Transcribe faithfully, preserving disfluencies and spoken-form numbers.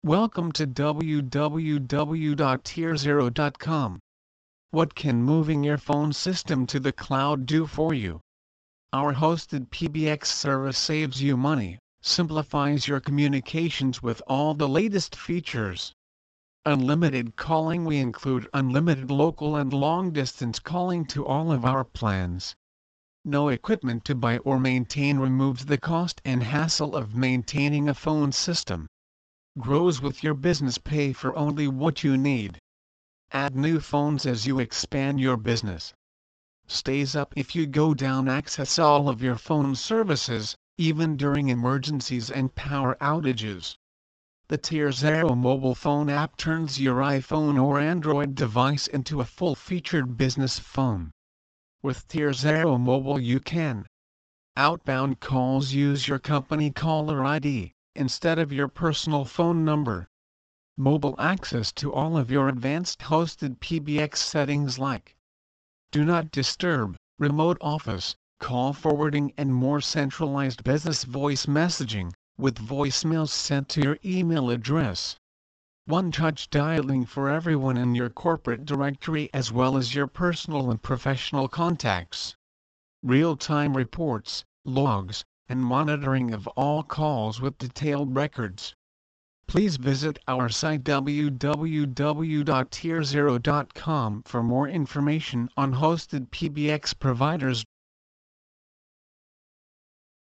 Welcome to w w w dot tier zero dot com. What can moving your phone system to the cloud do for you? Our hosted P B X service saves you money, simplifies your communications with all the latest features. Unlimited calling. We include unlimited local and long-distance calling to all of our plans. No equipment to buy or maintain removes the cost and hassle of maintaining a phone system. Grows with your business. Pay for only what you need. Add new phones as you expand your business. Stays up if you go down. Access all of your phone services, even during emergencies and power outages. The Tier Zero mobile phone app turns your iPhone or Android device into a full-featured business phone. With Tier Zero mobile you can outbound calls. Use your company caller I D instead of your personal phone number. Mobile access to all of your advanced hosted P B X settings like Do Not Disturb, Remote Office, Call Forwarding and more. Centralized business voice messaging, with voicemails sent to your email address. One-touch dialing for everyone in your corporate directory as well as your personal and professional contacts. Real-time reports, logs, and monitoring of all calls with detailed records. Please visit our site w w w dot tier zero dot com for more information on hosted P B X providers.